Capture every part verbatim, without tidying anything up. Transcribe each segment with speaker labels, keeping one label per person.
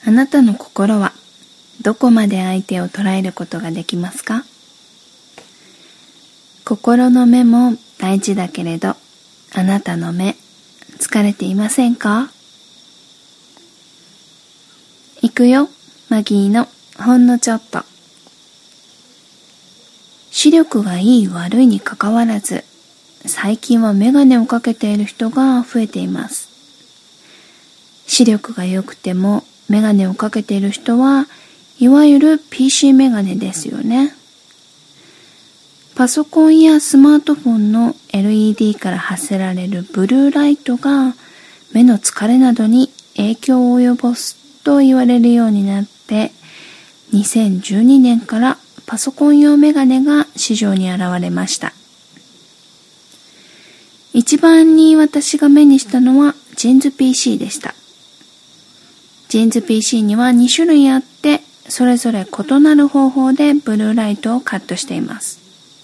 Speaker 1: あなたの心はどこまで相手を捉えることができますか？心の目も大事だけれど、あなたの目、疲れていませんか？いくよ、マギーのほんのちょっと。視力がいい悪いにかかわらず、最近はメガネをかけている人が増えています。視力が良くてもメガネをかけている人はいわゆる ピーシー メガネですよね。パソコンやスマートフォンの エルイーディー から発せられるブルーライトが目の疲れなどに影響を及ぼすと言われるようになって、にせんじゅうにねんからパソコン用メガネが市場に現れました。一番に私が目にしたのはジーンズ ピーシー でした。ジーンズ ピーシー にはに種類あって、それぞれ異なる方法でブルーライトをカットしています。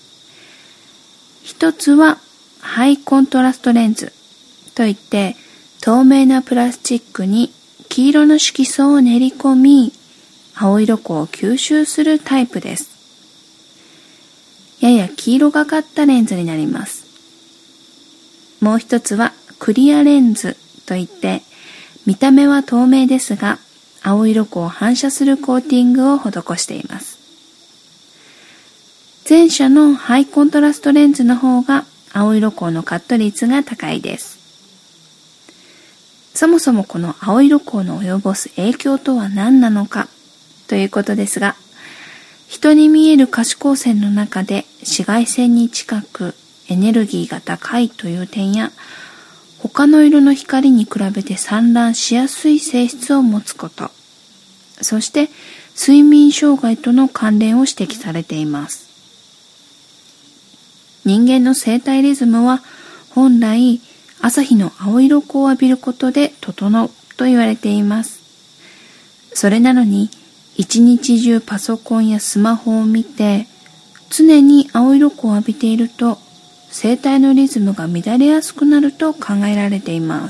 Speaker 1: 一つはハイコントラストレンズといって、透明なプラスチックに黄色の色素を練り込み、青色光を吸収するタイプです。やや黄色がかったレンズになります。もう一つはクリアレンズといって、見た目は透明ですが、青色光を反射するコーティングを施しています。前者のハイコントラストレンズの方が青色光のカット率が高いです。そもそもこの青色光の及ぼす影響とは何なのかということですが、人に見える可視光線の中で紫外線に近くエネルギーが高いという点や、他の色の光に比べて散乱しやすい性質を持つこと、そして睡眠障害との関連を指摘されています。人間の生体リズムは本来朝日の青色光を浴びることで整うと言われています。それなのに一日中パソコンやスマホを見て常に青色光を浴びていると、生体のリズムが乱れやすくなると考えられています。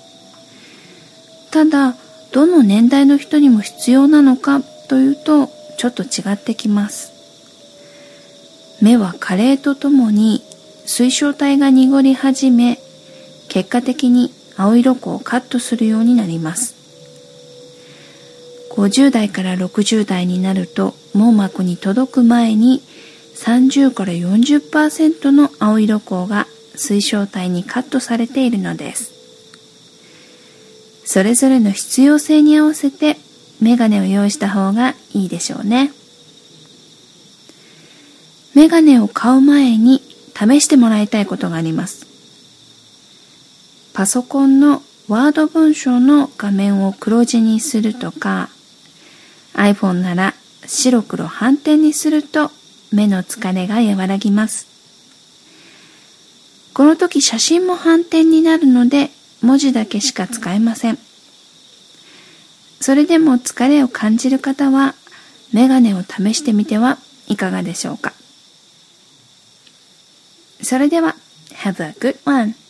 Speaker 1: ただ、どの年代の人にも必要なのかというと、ちょっと違ってきます。目は加齢とともに水晶体が濁り始め、結果的に青色光をカットするようになります。ごじゅう代からろくじゅう代になると、網膜に届く前にさんじゅうからよんじゅっパーセント の青色光が水晶体にカットされているのです。それぞれの必要性に合わせてメガネを用意した方がいいでしょうね。メガネを買う前に試してもらいたいことがあります。パソコンのワード文章の画面を黒字にするとか、iPhone なら白黒反転にすると目の疲れが和らぎます。この時写真も反転になるので文字だけしか使えません。それでも疲れを感じる方はメガネを試してみてはいかがでしょうか。それでは Have a good one!